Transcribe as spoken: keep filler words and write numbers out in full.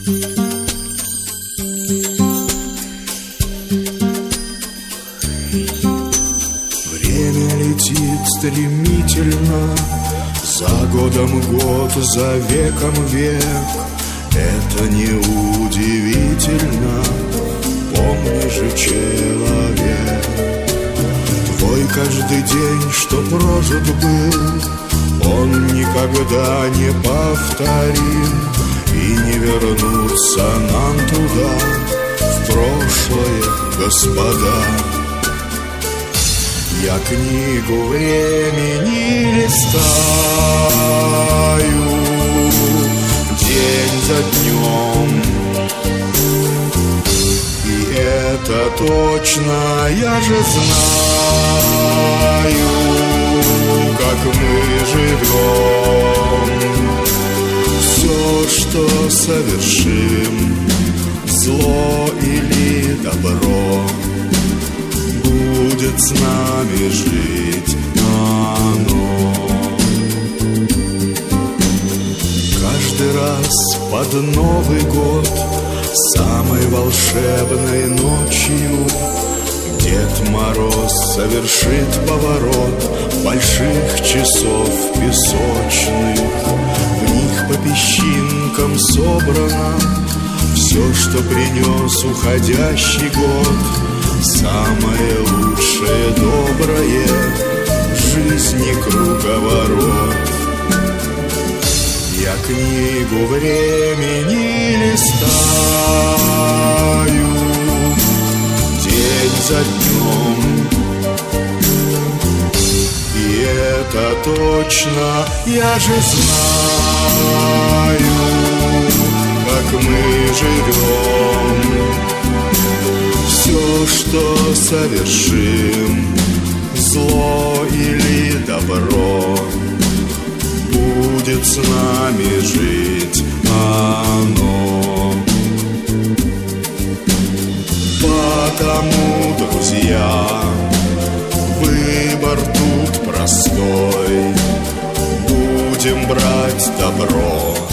Время летит стремительно, за годом год, за веком век. Это не удивительно, помни же, человек. Твой каждый день, что прожит был, он никогда не повторим, и не вернуться нам туда, в прошлое, господа. Я книгу времени листаю, день за днем, и это точно я же знаю, как мы живем. Все, что совершим, зло или добро, будет с нами жить оно. Каждый раз под Новый год, самой волшебной ночью, Дед Мороз совершит поворот больших часов песочных. В них по песчинкам собрано все, что принес уходящий год. Самое лучшее, доброе в жизни круговорот. Я книгу времени листаю, день за днем, и это точно я же знаю, как мы живем. Все, что совершим, зло или добро, будет с нами жить оно. Потому, друзья, выбор тут простой. Будем брать добро